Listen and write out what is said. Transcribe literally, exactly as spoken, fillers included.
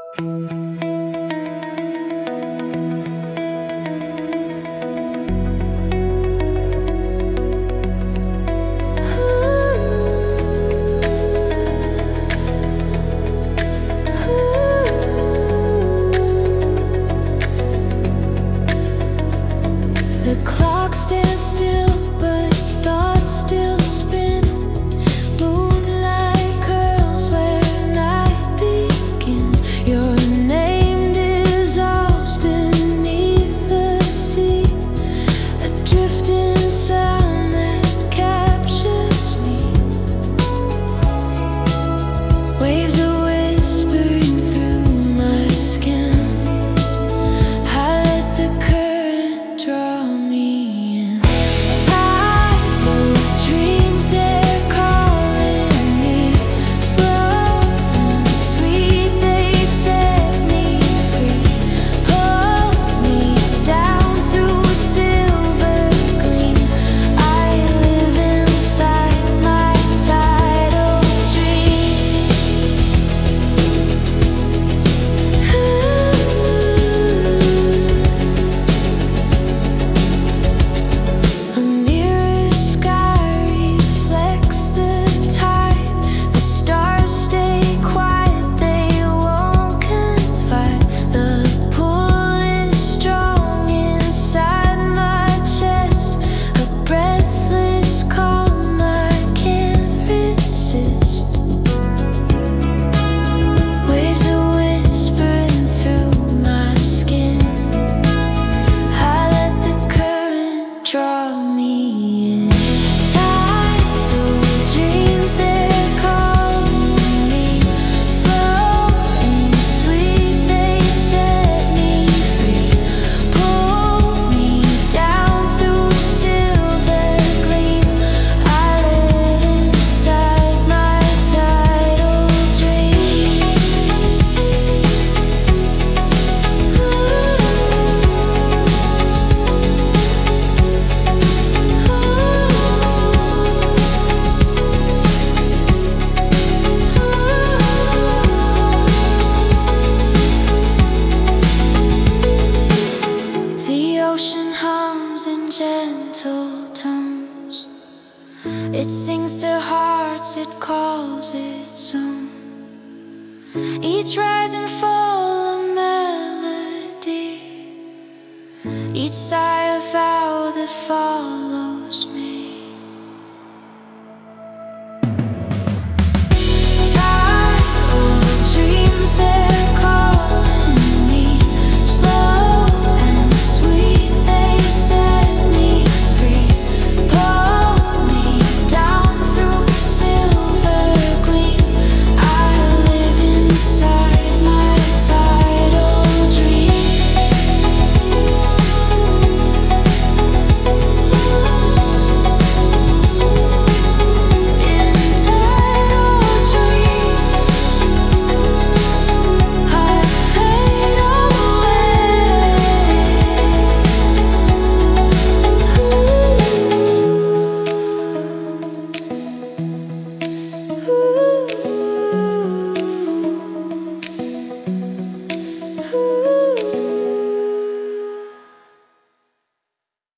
The clock stands still, but thoughts still spin. Moonlight curls where night begins. Your name dissolves beneath the sea, a drifting sound that captures me. Waves are whispering through my skin. I let the current draw me in. Tidal dreams, they're calling me. Slow and sweet, they set me free. Pull me down through a silver gleam. I live inside my tidal dream. A mirror sky reflects the tide. The stars stay quiet, they won't confide. The pull is strong inside my chest, a breathless calm I can't resist. Waves are whispering through my skin. I let the current draw me in. Tidal dreams, they're calling me. Slow and sweet, they set me free. Pull me down through silver gleam. I live inside my tidal dream. The ocean hums in gentle tones. It sings to hearts it calls its own. Each rise and fall a melody, each sigh a vow that follows.